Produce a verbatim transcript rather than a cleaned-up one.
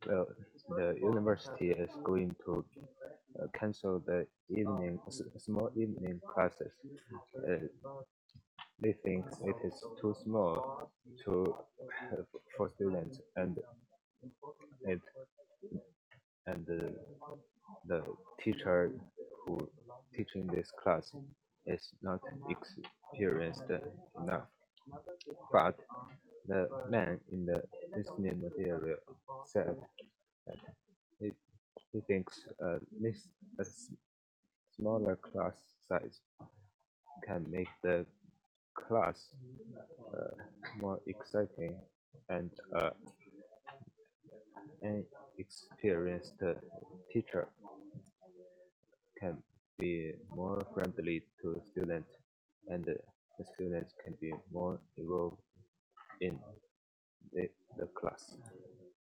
well, the university is going to uh, cancel the evening s- small evening classes. Uh, they think it is too small to uh, for students, and it and uh, the teacher who teaching this class is not experienced enough. But the man in the listening material said that he, he thinks uh, this a s- smaller class size can make the class uh, more exciting, and uh, an experienced teacher can be more friendly to students, and the students can be more involved in the, the class.